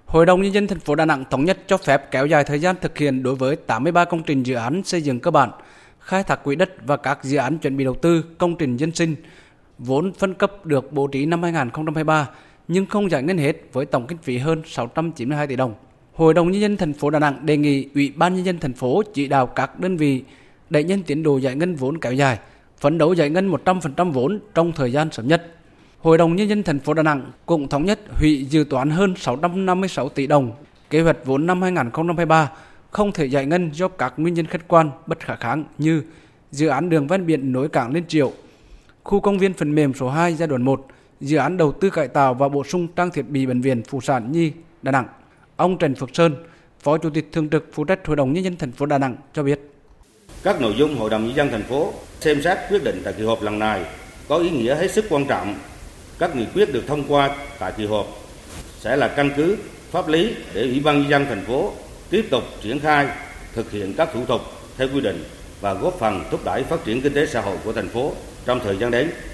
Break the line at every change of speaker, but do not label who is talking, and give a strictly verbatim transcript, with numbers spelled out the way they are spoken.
Hội đồng Nhân dân thành phố Đà Nẵng thống nhất cho phép kéo dài thời gian thực hiện đối với tám mươi ba công trình dự án xây dựng cơ bản, khai thác quỹ đất và các dự án chuẩn bị đầu tư, công trình dân sinh, vốn phân cấp được bố trí năm hai nghìn không trăm hai mươi ba nhưng không giải ngân hết với tổng kinh phí hơn sáu trăm chín mươi hai tỷ đồng. Hội đồng Nhân dân thành phố Đà Nẵng đề nghị Ủy ban Nhân dân thành phố chỉ đạo các đơn vị đẩy nhanh tiến độ giải ngân vốn kéo dài, phấn đấu giải ngân một trăm phần trăm vốn trong thời gian sớm nhất. Hội đồng Nhân dân thành phố Đà Nẵng cũng thống nhất hủy dự toán hơn sáu trăm năm mươi sáu tỷ đồng kế hoạch vốn năm hai nghìn không trăm hai mươi ba không thể giải ngân do các nguyên nhân khách quan bất khả kháng như dự án đường ven biển nối cảng Liên Triệu, khu công viên phần mềm số hai giai đoạn một, dự án đầu tư cải tạo và bổ sung trang thiết bị bệnh viện Phụ sản Nhi Đà Nẵng. Ông Trần Phước Sơn, Phó Chủ tịch Thường trực phụ trách Hội đồng Nhân dân thành phố Đà Nẵng cho biết:
các nội dung Hội đồng Nhân dân thành phố xem xét quyết định tại kỳ họp lần này có ý nghĩa hết sức quan trọng. Các nghị quyết được thông qua tại kỳ họp sẽ là căn cứ pháp lý để Ủy ban Nhân dân thành phố tiếp tục triển khai thực hiện các thủ tục theo quy định và góp phần thúc đẩy phát triển kinh tế xã hội của thành phố trong thời gian đến.